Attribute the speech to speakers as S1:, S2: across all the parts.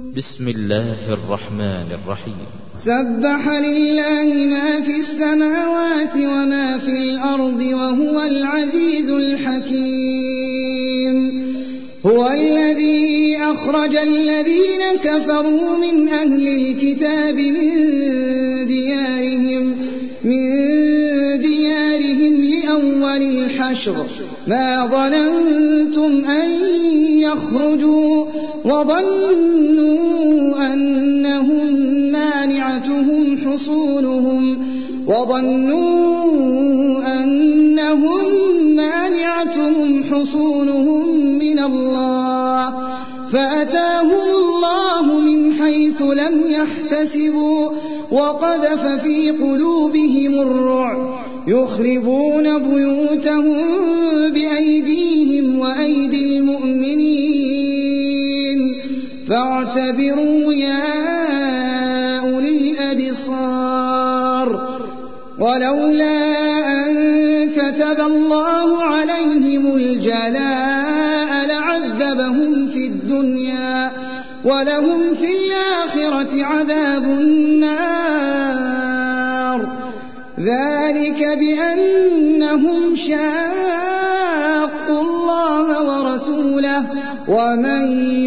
S1: بسم الله الرحمن الرحيم.
S2: سبح لله ما في السماوات وما في الأرض وهو العزيز الحكيم. هو الذي أخرج الذين كفروا من أهل الكتاب من ديارهم لأول الحشر ما ظننتم أن يخرجوا وظنوا أنهم مانعتهم حصونهم من الله فأتاهم الله من حيث لم يحتسبوا وقذف في قلوبهم الرعب يخربون بيوتهم بأيديهم وأيدي المؤمنين فاعتبروا يا أولي الأبصار. ولولا أن كتب الله عليهم الجلاء لعذبهم في الدنيا ولهم في الآخرة عذاب النار. ذلك بأنهم شاقوا الله ورسوله ومن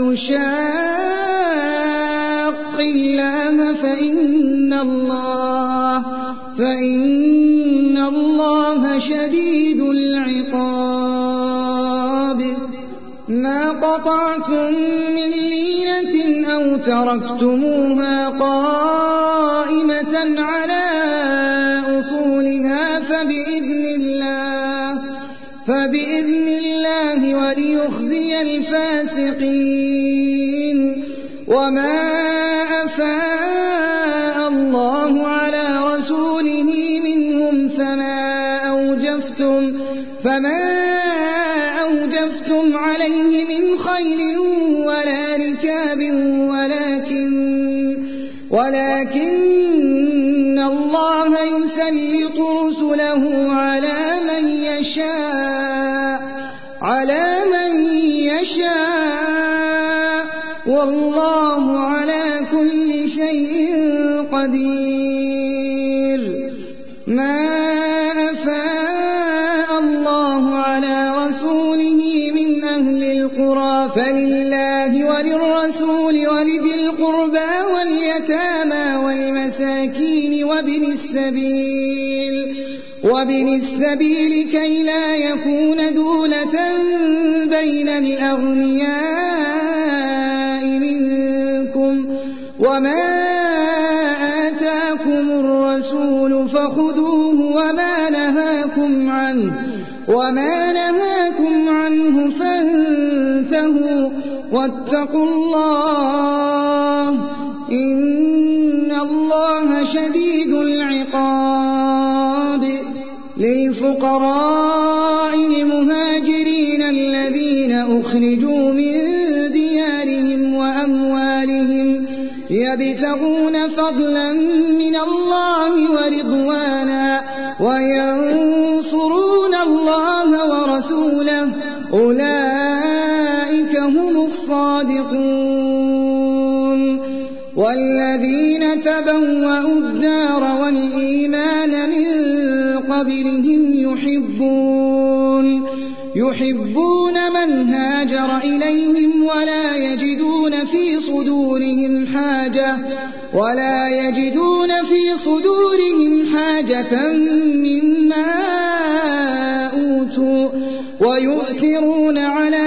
S2: يشاق الله فإن الله شديد العقاب. ما قطعتم من لينة أو تركتموها قائمة على أصولها فبإذن الله وليخزي الفاسقين. وما أفاء الله على رسوله منهم فما أوجفتم عليه من خيل ولا ركاب ولكن الله يسلط رسله على من يشاء والله على كل شيء قدير. ما أفاء الله على رسوله من أهل القرى فلله وللرسول ولذي القربى واليتامى والمساكين وابن السبيل كي لا يكون دولة بين الأغنياء منكم. وما آتاكم الرسول فخذوه وما نهاكم عنه فانتهوا واتقوا الله إن الله شديد العقاب. للفقراء المهاجرين الذين أخرجوا من ديارهم وأموالهم يبتغون فضلا من الله ورضوانا وينصرون الله ورسوله أولئك هم الصادقون. والذين تبوأوا الدار والإيمان من قبلهم يحبون من هاجر إليهم ولا يجدون في صدورهم حاجة مما أوتوا ويؤثرون على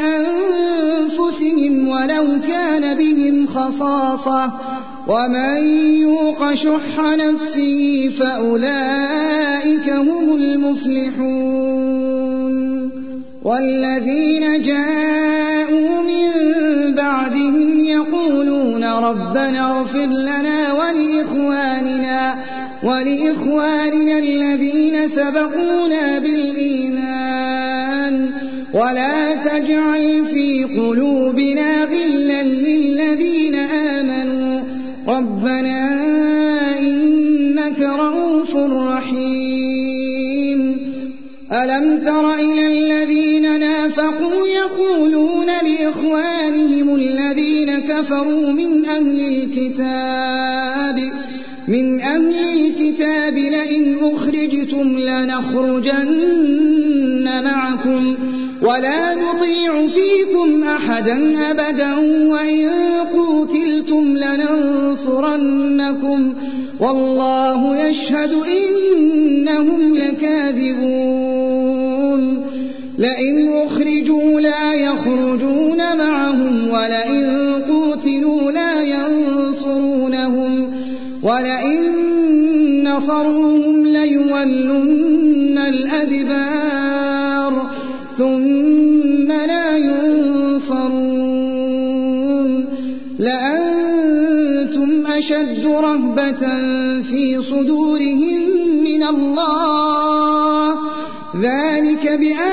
S2: أنفسهم ولو كان بهم خصاصة ومن يوق شح نفسه فأولئك هم المفلحون. والذين جاءوا من بعدهم يقولون ربنا اغفر لنا ولإخواننا الذين سبقونا بالإيمان ولا تجعل في قلوبنا غلا للذين آمنوا ربنا إنك رؤوف رحيم. ألم تر إلى الذين نافقوا يقولون لإخوانهم الذين كفروا من أهل الكتاب لئن أخرجتم لنخرجن معكم ولا نطيع فيكم أحدا أبدا وإن قوتلتم لننصرنكم والله يشهد إنهم لكاذبون لئن أخرجوا لا يخرجون معهم ولئن قوتلوا لا ينصرونهم ولئن نصروهم ليولن الأدبار ثم لا ينصرون لأنتم أشد رهبة في صدورهم من الله ذلك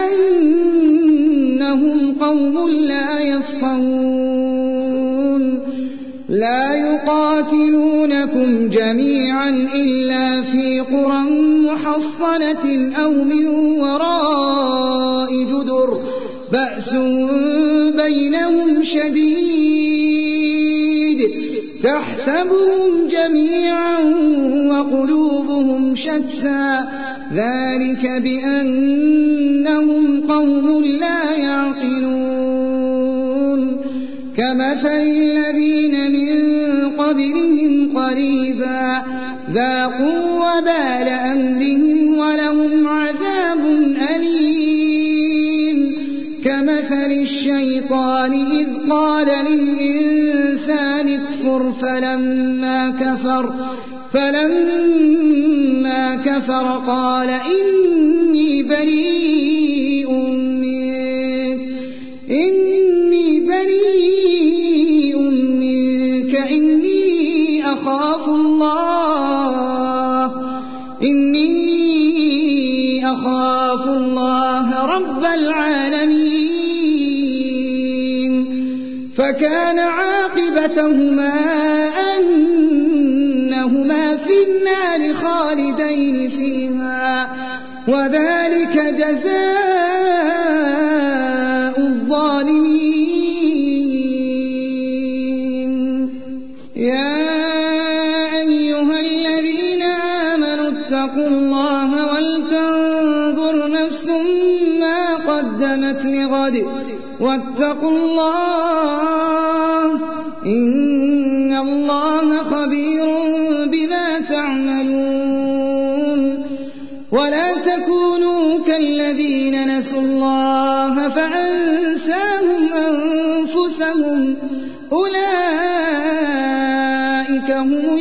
S2: بأنهم قوم لا يفقهون لا يقاتلونكم جميعا إلا في قرى محصنة أو من وراء جدر بأس بينهم شديد تحسبهم جميعا وقلوبهم شتى ذلك بأنهم قوم لا يعقلون كمثل الذين من قبلهم قريبا ذاقوا وبال أمرهم ولهم عذاب أليم كمثل الشيطان إذ قال للإنسان اكفر فلما كفر قال إني بريء منك إني أخاف الله رب العالمين فكان عاقبتهما أنهما في النار خالدين فيها وذلك جزاء الظالمين يا أيها الذين آمنوا اتقوا الله ولتنظر نفس ما قدمت لغد واتقوا الله إن الله خبير بما تعملون ولا تكونوا كالذين نسوا الله فأنساهم أنفسهم أولئك هم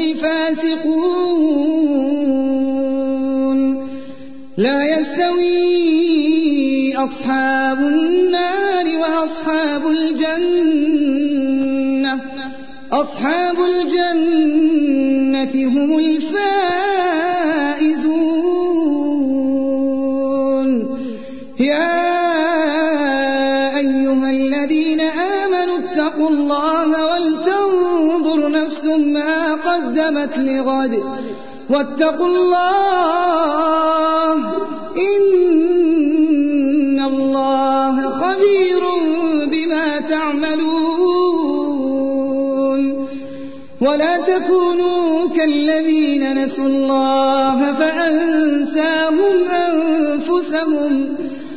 S2: الفاسقون لا يستوي أصحاب النار وأصحاب الجنة هم الفائزون يا أيها الذين آمنوا اتقوا الله ولتنظر نفس ما قدمت لغد واتقوا الله إن الله خبير بما تعملون ولا تكونوا كالذين نسوا الله فأنساهم أنفسهم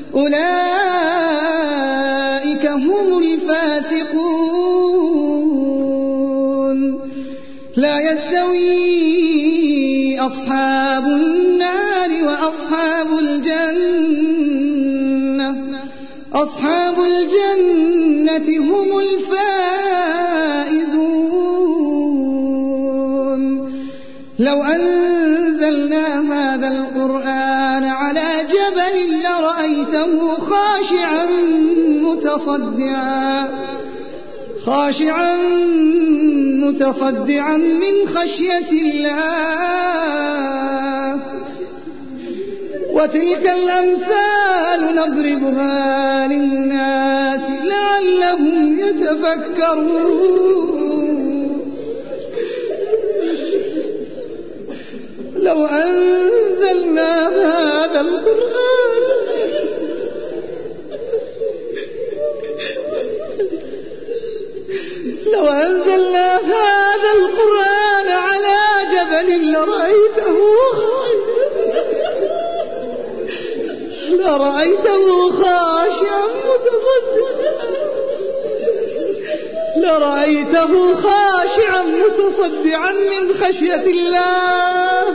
S2: أولئك هم الفاسقون لا يستوي أصحاب النار وأصحاب الجنة هم الفائزون لو أنزلنا هذا القرآن على جبل لرأيته خاشعا متصدعا من خشية الله وتلك الأمثال نضربها للناس لعلهم يتفكرون لو أنزلنا هذا القرآن لرأيته خاشعا متصدعا من خشية الله.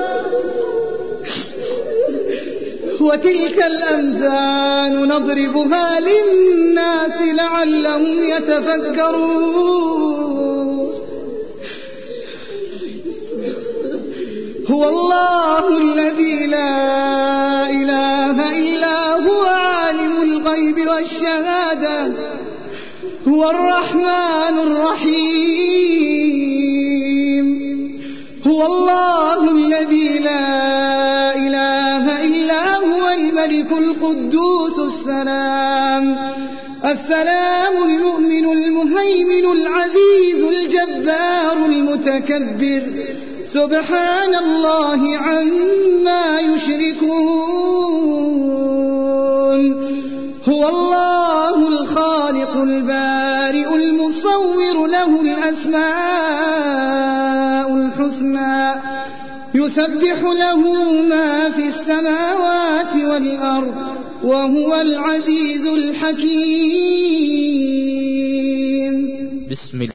S2: وتلك الأمثال نضربها للناس لعلهم يتفكرون. هو الله الذي لا إله إلا هو عالم الغيب والشهادة هو الرحمن الرحيم. هو الله الذي لا إله إلا هو الملك القدوس السلام المؤمن المهيمن العزيز الجبار المتكبر سبحان الله عما يشركون. هو الله الخالق البارئ المصور له الأسماء الحسنى يسبح له ما في السماوات والأرض وهو العزيز الحكيم.
S1: بسم الله.